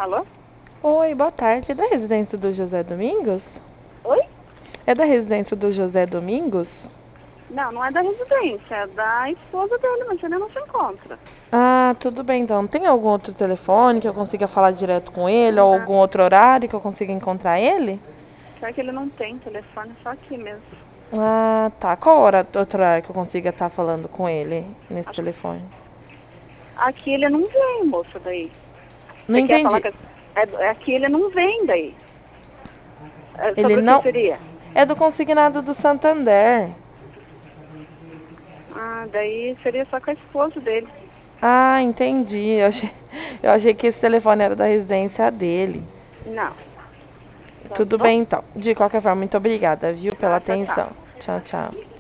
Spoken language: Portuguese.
Alô? Oi, boa tarde. É da residência do José Domingos? Oi? É da residência do José Domingos? Não, não é da residência, é da esposa dele, mas ele não se encontra. Ah, tudo bem então. Tem algum outro telefone que eu consiga falar direto com ele ou Não, algum outro horário que eu consiga encontrar ele? pior que ele não tem telefone, só aqui mesmo. Ah, tá. Qual outro horário que eu consiga estar falando com ele nesse Acho que telefone? aqui ele não vem, moça, daí. Não Você quer falar entendi. que aqui ele não vem daí? É, Ele sobre o que não. seria? É do consignado do Santander. Ah, daí seria só com a esposa dele. Ah, entendi. Eu achei que esse telefone era da residência dele. Não, tá Tudo bom? bem então. De qualquer forma, muito obrigada, viu, pela Tá, tchau, tchau. atenção. Tchau, tchau.